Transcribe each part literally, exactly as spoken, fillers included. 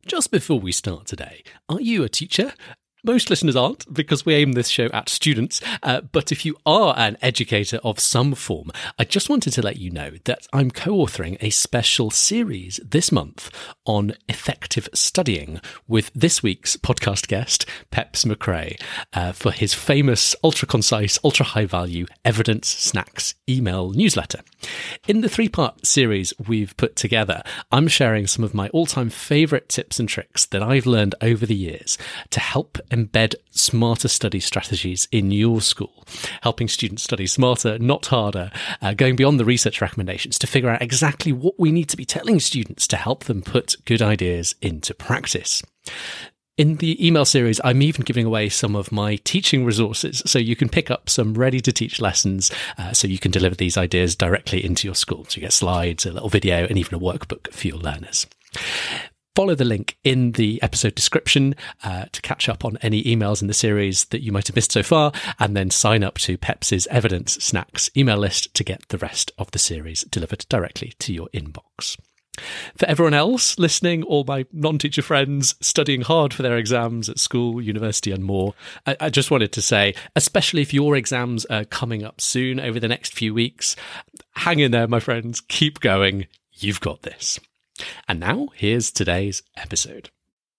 Just before we start today, are you a teacher? Most listeners aren't, because we aim this show at students, uh, but if you are an educator of some form, I just wanted to let you know that I'm co-authoring a special series this month on effective studying with this week's podcast guest, Peps McRae, uh, for his famous ultra-concise, ultra-high-value Evidence Snacks email newsletter. In the three-part series we've put together, I'm sharing some of my all-time favourite tips and tricks that I've learned over the years to help embed smarter study strategies in your school, helping students study smarter, not harder, uh, going beyond the research recommendations to figure out exactly what we need to be telling students to help them put good ideas into practice. In the email series, I'm even giving away some of my teaching resources, so you can pick up some ready-to-teach lessons uh, so you can deliver these ideas directly into your school. So you get slides, a little video, and even a workbook for your learners. Follow the link in the episode description uh, to catch up on any emails in the series that you might have missed so far, and then sign up to Peps's Evidence Snacks email list to get the rest of the series delivered directly to your inbox. For everyone else listening, all my non-teacher friends studying hard for their exams at school, university and more, I, I just wanted to say, especially if your exams are coming up soon over the next few weeks, hang in there, my friends, keep going, you've got this. And now, here's today's episode.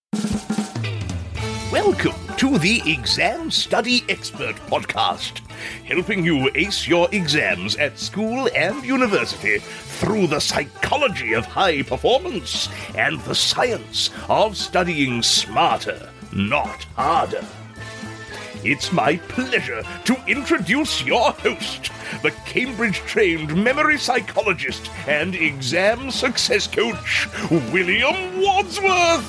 Welcome to the Exam Study Expert Podcast, helping you ace your exams at school and university through the psychology of high performance and the science of studying smarter, not harder. It's my pleasure to introduce your host, the Cambridge-trained memory psychologist and exam success coach, William Wadsworth.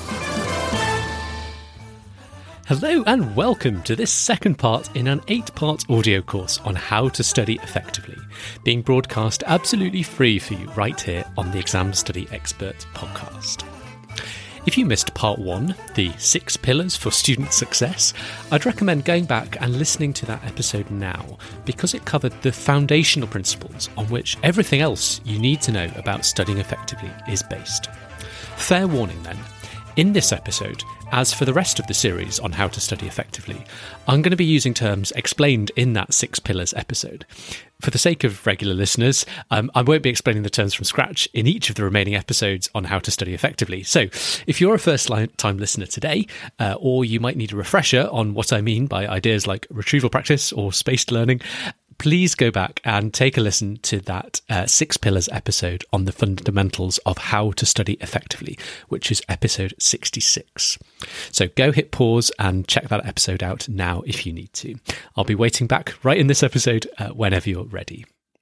Hello and welcome to this second part in an eight-part audio course on how to study effectively, being broadcast absolutely free for you right here on the Exam Study Expert podcast. If you missed part one, the six pillars for student success, I'd recommend going back and listening to that episode now, because it covered the foundational principles on which everything else you need to know about studying effectively is based. Fair warning then, in this episode, as for the rest of the series on how to study effectively, I'm going to be using terms explained in that Six Pillars episode. For the sake of regular listeners, um, I won't be explaining the terms from scratch in each of the remaining episodes on how to study effectively. So if you're a first-time listener today, uh, or you might need a refresher on what I mean by ideas like retrieval practice or spaced learning, please go back and take a listen to that uh, Six Pillars episode on the fundamentals of how to study effectively, which is episode sixty-six. So go hit pause and check that episode out now if you need to. I'll be waiting back right in this episode uh, whenever you're ready.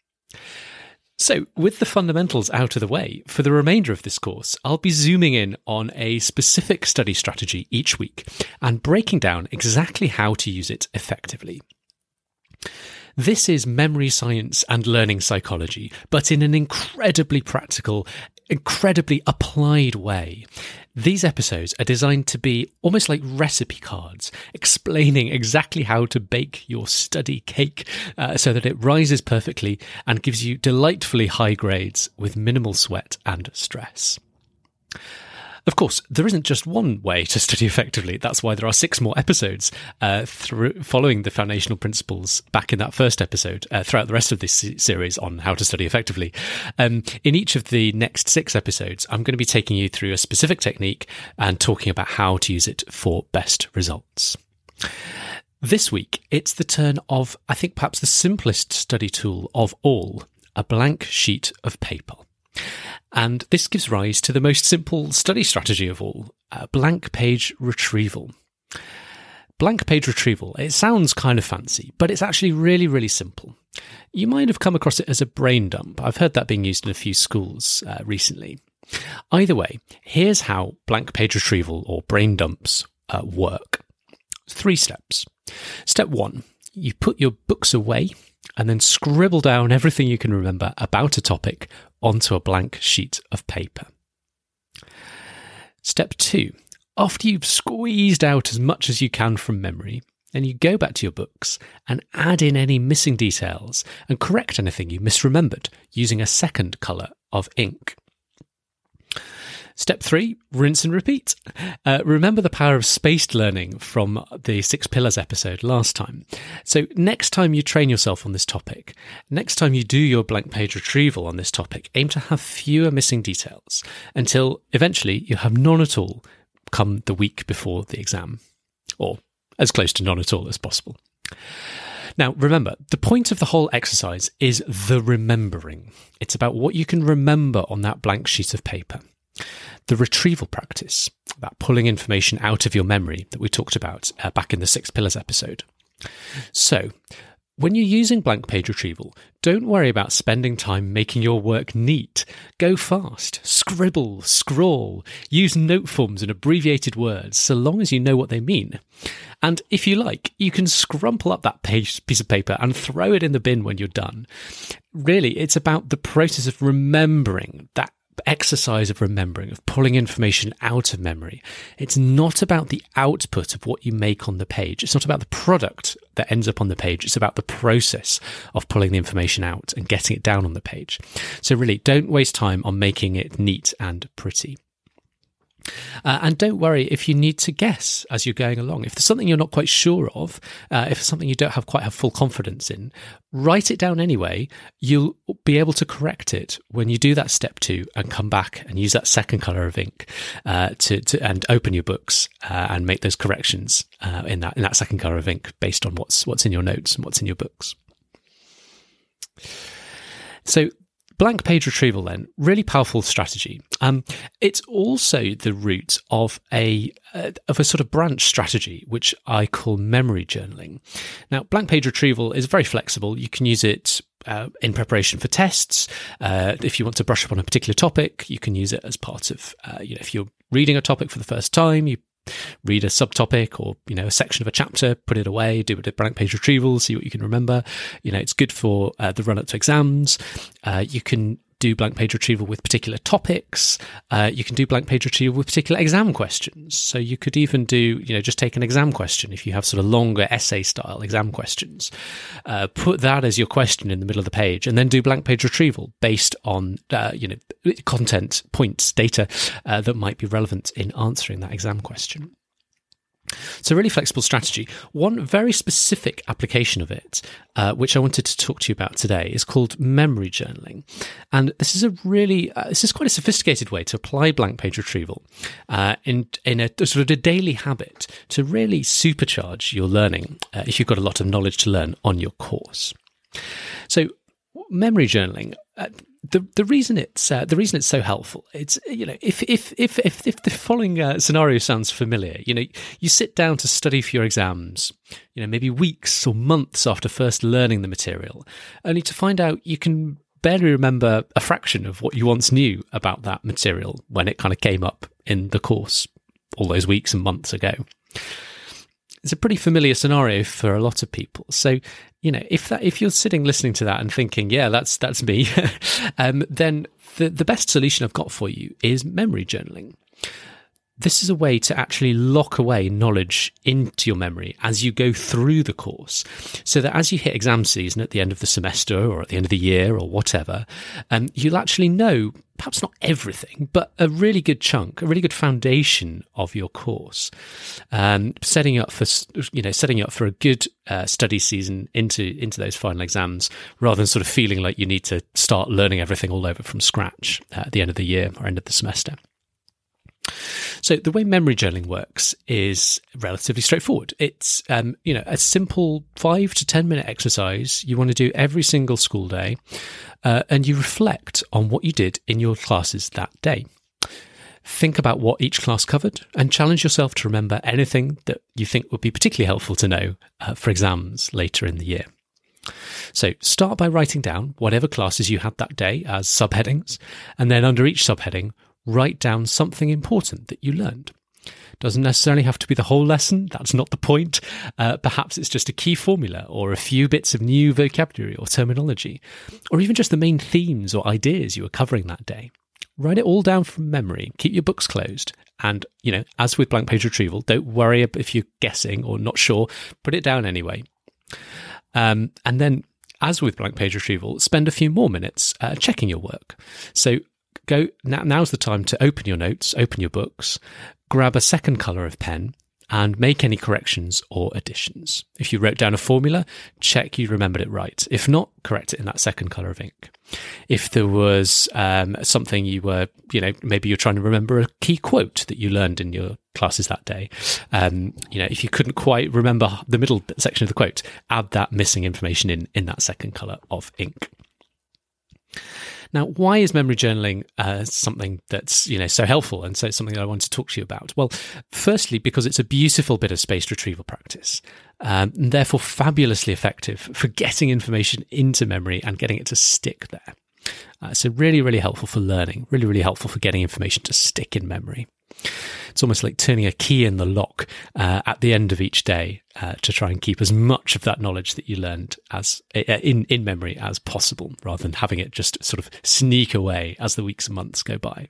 So, with the fundamentals out of the way, for the remainder of this course, I'll be zooming in on a specific study strategy each week and breaking down exactly how to use it effectively. This is memory science and learning psychology, but in an incredibly practical, incredibly applied way. These episodes are designed to be almost like recipe cards, explaining exactly how to bake your study cake uh, so that it rises perfectly and gives you delightfully high grades with minimal sweat and stress. Of course, there isn't just one way to study effectively. That's why there are six more episodes uh, through, following the foundational principles back in that first episode uh, throughout the rest of this series on how to study effectively. Um, in each of the next six episodes, I'm going to be taking you through a specific technique and talking about how to use it for best results. This week, it's the turn of, I think, perhaps the simplest study tool of all, a blank sheet of paper. And this gives rise to the most simple study strategy of all, uh, blank page retrieval. Blank page retrieval, it sounds kind of fancy, but it's actually really, really simple. You might have come across it as a brain dump. I've heard that being used in a few schools uh, recently. Either way, here's how blank page retrieval or brain dumps uh, work. Three steps. Step one, you put your books away and then scribble down everything you can remember about a topic onto a blank sheet of paper. Step two, after you've squeezed out as much as you can from memory, then you go back to your books and add in any missing details and correct anything you misremembered using a second colour of ink. Step three, rinse and repeat. Uh, remember the power of spaced learning from the Six Pillars episode last time. So next time you train yourself on this topic, next time you do your blank page retrieval on this topic, aim to have fewer missing details until eventually you have none at all come the week before the exam, or as close to none at all as possible. Now, remember, the point of the whole exercise is the remembering. It's about what you can remember on that blank sheet of paper. The retrieval practice, that pulling information out of your memory that we talked about uh, back in the Six Pillars episode. So, when you're using blank page retrieval, don't worry about spending time making your work neat. Go fast, scribble, scrawl, use note forms and abbreviated words, so long as you know what they mean. And if you like, you can scrumple up that page, piece of paper and throw it in the bin when you're done. Really, it's about the process of remembering, that exercise of remembering, of pulling information out of memory. It's not about the output of what you make on the page. It's not about the product that ends up on the page. It's about the process of pulling the information out and getting it down on the page. So really, don't waste time on making it neat and pretty. Uh, and don't worry if you need to guess as you're going along. If there's something you're not quite sure of, uh, if it's something you don't have quite have full confidence in, write it down anyway. You'll be able to correct it when you do that step two and come back and use that second colour of ink uh, to, to and open your books uh, and make those corrections uh, in that in that second colour of ink based on what's what's in your notes and what's in your books. So, blank page retrieval then, really powerful strategy. Um, it's also the root of a uh, of a sort of branch strategy, which I call memory journaling. Now, blank page retrieval is very flexible. You can use it uh, in preparation for tests. Uh, if you want to brush up on a particular topic, you can use it as part of, uh, you know, if you're reading a topic for the first time, you read a subtopic or, you know, a section of a chapter, put it away, do a blank page retrieval, see what you can remember. You know, it's good for uh, the run up to exams. Uh, you can do blank page retrieval with particular topics. Uh, you can do blank page retrieval with particular exam questions. So you could even do, you know, just take an exam question if you have sort of longer essay style exam questions. Uh, put that as your question in the middle of the page and then do blank page retrieval based on, uh, you know, content, points, data uh, that might be relevant in answering that exam question. So really flexible strategy. One very specific application of it, uh, which I wanted to talk to you about today, is called memory journaling. And this is a really, uh, this is quite a sophisticated way to apply blank page retrieval uh, in, in a, a sort of a daily habit to really supercharge your learning uh, if you've got a lot of knowledge to learn on your course. So memory journaling, uh, The the reason it's uh, the reason it's so helpful, it's, you know, if if if if, if the following uh, scenario sounds familiar, you know, you sit down to study for your exams, you know, maybe weeks or months after first learning the material, only to find out you can barely remember a fraction of what you once knew about that material when it kind of came up in the course all those weeks and months ago. It's a pretty familiar scenario for a lot of people. So, you know, if that, if you're sitting listening to that and thinking, yeah, that's that's me, um, then the, the best solution I've got for you is memory journaling. This is a way to actually lock away knowledge into your memory as you go through the course, so that as you hit exam season at the end of the semester or at the end of the year or whatever, um, you'll actually know, perhaps not everything, but a really good chunk, a really good foundation of your course, um, setting up for, you know, setting you up for a good uh, study season into into those final exams, rather than sort of feeling like you need to start learning everything all over from scratch uh, at the end of the year or end of the semester. So the way memory journaling works is relatively straightforward. It's, um, you know, a simple five to ten minute exercise you want to do every single school day, uh, and you reflect on what you did in your classes that day. Think about what each class covered and challenge yourself to remember anything that you think would be particularly helpful to know uh, for exams later in the year. So start by writing down whatever classes you had that day as subheadings, and then under each subheading, write down something important that you learned. Doesn't necessarily have to be the whole lesson. That's not the point. Uh, perhaps it's just a key formula or a few bits of new vocabulary or terminology, or even just the main themes or ideas you were covering that day. Write it all down from memory. Keep your books closed. And, you know, as with blank page retrieval, don't worry if you're guessing or not sure. Put it down anyway. Um, and then, as with blank page retrieval, spend a few more minutes uh, checking your work. So go now, now's the time to open your notes, open your books, grab a second colour of pen, and make any corrections or additions. If you wrote down a formula, check you remembered it right. If not, correct it in that second colour of ink. If there was um, something you were, you know, maybe you're trying to remember a key quote that you learned in your classes that day. Um, you know, if you couldn't quite remember the middle section of the quote, add that missing information in, in that second colour of ink. Now, why is memory journaling uh, something that's, you know, so helpful and so it's something that I want to talk to you about? Well, firstly, because it's a beautiful bit of spaced retrieval practice, um, and therefore fabulously effective for getting information into memory and getting it to stick there. Uh, so really, really helpful for learning, really, really helpful for getting information to stick in memory. It's almost like turning a key in the lock uh, at the end of each day uh, to try and keep as much of that knowledge that you learned as uh, in, in memory as possible, rather than having it just sort of sneak away as the weeks and months go by.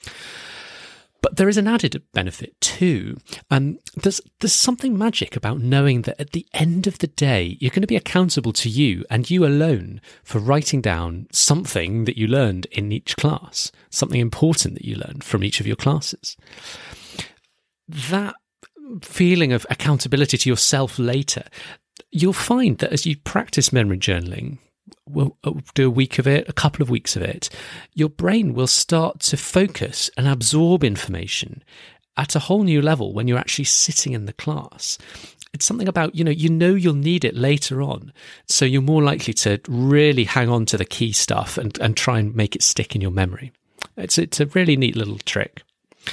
But there is an added benefit too. Um, there's there's something magic about knowing that at the end of the day, you're going to be accountable to you and you alone for writing down something that you learned in each class, something important that you learned from each of your classes. That feeling of accountability to yourself later, you'll find that as you practice memory journaling, we'll do a week of it, a couple of weeks of it, your brain will start to focus and absorb information at a whole new level when you're actually sitting in the class. It's something about, you know, you know you'll need it later on, so you're more likely to really hang on to the key stuff and, and try and make it stick in your memory. It's, it's a really neat little trick.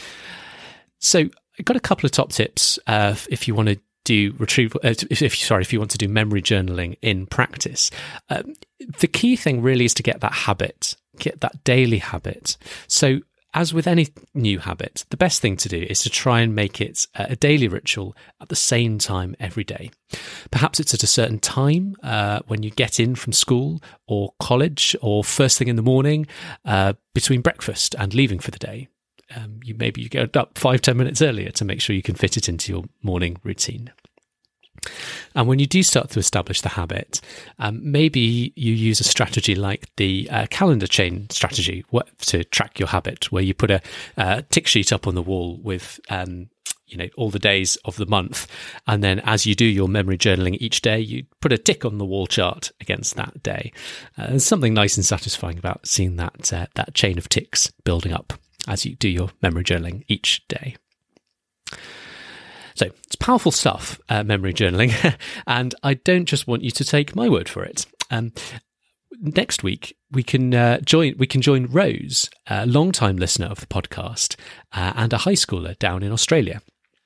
So I've got a couple of top tips uh, if you want to do retrieval, uh, if, if sorry, if you want to do memory journaling in practice. Um, the key thing really is to get that habit, get that daily habit. So as with any new habit, the best thing to do is to try and make it a daily ritual at the same time every day. Perhaps it's at a certain time uh, when you get in from school or college, or first thing in the morning uh, between breakfast and leaving for the day. Um, you maybe you get up five, ten minutes earlier to make sure you can fit it into your morning routine. And when you do start to establish the habit, um, maybe you use a strategy like the uh, calendar chain strategy to track your habit, where you put a uh, tick sheet up on the wall with um, you know, all the days of the month. And then as you do your memory journaling each day, you put a tick on the wall chart against that day. Uh, there's something nice and satisfying about seeing that uh, that chain of ticks building up as you do your memory journaling each day. So it's powerful stuff, uh, memory journaling, and I don't just want you to take my word for it. Um, next week we can uh, join we can join Rose, a long-time listener of the podcast uh, and a high schooler down in Australia.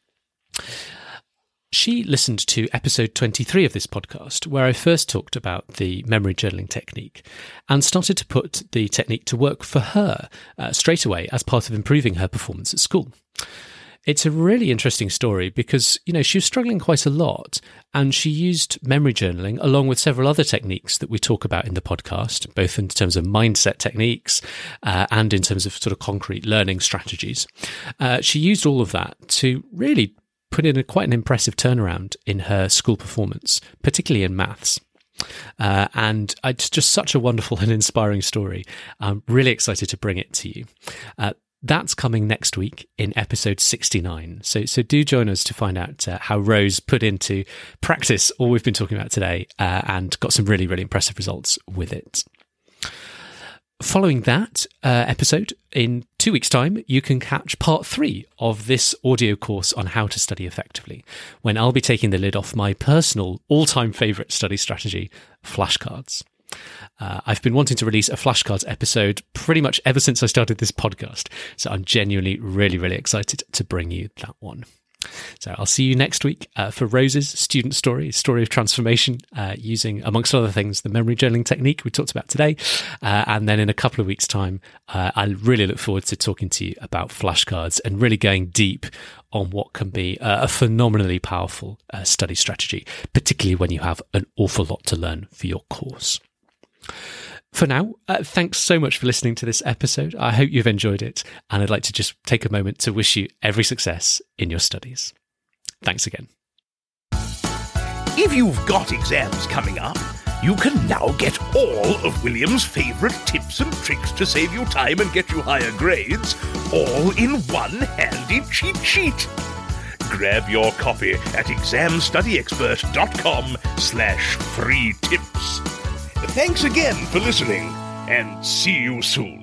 She listened to episode twenty-three of this podcast, where I first talked about the memory journaling technique and started to put the technique to work for her uh, straight away as part of improving her performance at school. It's a really interesting story because, you know, she was struggling quite a lot, and she used memory journaling along with several other techniques that we talk about in the podcast, both in terms of mindset techniques uh, and in terms of sort of concrete learning strategies. Uh, she used all of that to really put in a, quite an impressive turnaround in her school performance, particularly in maths. Uh, and it's just such a wonderful and inspiring story. I'm really excited to bring it to you. Uh, That's coming next week in episode sixty-nine. So so do join us to find out uh, how Rose put into practice all we've been talking about today uh, and got some really, really impressive results with it. Following that uh, episode, in two weeks' time, you can catch part three of this audio course on how to study effectively, when I'll be taking the lid off my personal all-time favourite study strategy, flashcards. Uh, I've been wanting to release a flashcards episode pretty much ever since I started this podcast, so I'm genuinely really, really excited to bring you that one. So I'll see you next week uh, for Rose's student story, story of transformation, uh, using, amongst other things, the memory journaling technique we talked about today. Uh, and then in a couple of weeks' time, uh, I really look forward to talking to you about flashcards and really going deep on what can be uh, a phenomenally powerful uh, study strategy, particularly when you have an awful lot to learn for your course. For now, uh, thanks so much for listening to this episode. I hope you've enjoyed it, and I'd like to just take a moment to wish you every success in your studies. Thanks again. If you've got exams coming up, You can now get all of William's favorite tips and tricks to save you time and get you higher grades, all in one handy cheat sheet. Grab your copy at examstudyexpert.com slash free tips. Thanks again for listening, and see you soon.